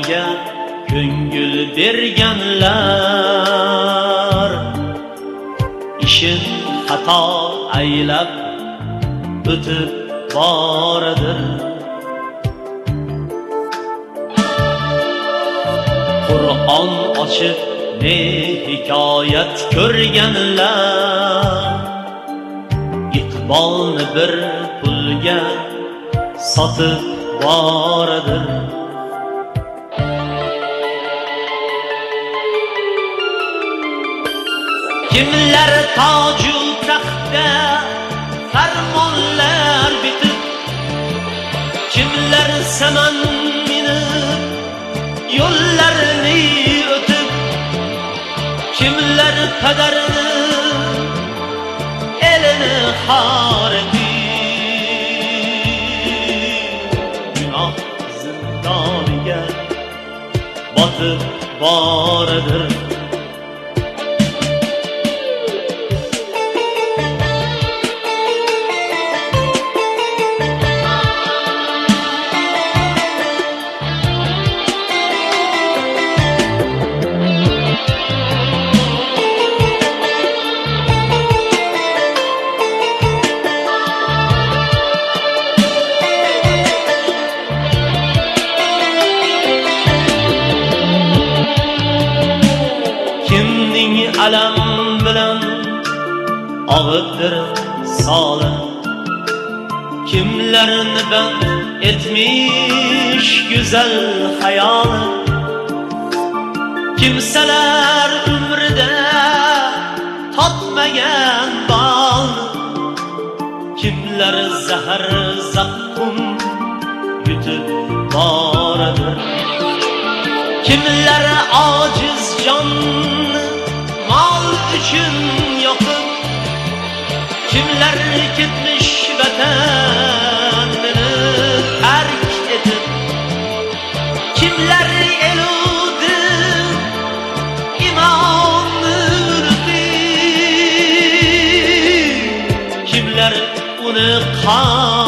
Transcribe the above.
vatanga ko'ngil berganlar ishin xato aylab o'tib boradir. Qur'on ochib ne hikoyat ko'rganlar iqbolni bir pulga sotib boradir. Kimlar toju taxtda farmonlar bitib, kimlar saman minib yo'llarni o'tib, kimlar qadarini elini xor etib, gunoh zindoniga botib boradir. Kimning alam bilan og'ibdir soli, kimlarni band etmish go'zal hayoli. Kimsalar umrida totmagan bolni, kimlar zahar zaqqum yutib boradir. Kimlar ojiz jonni mol uchun yoqib, kimlar ketmish vatanini tark etib, kimlar eludi imonni urdi, kimlar uni qon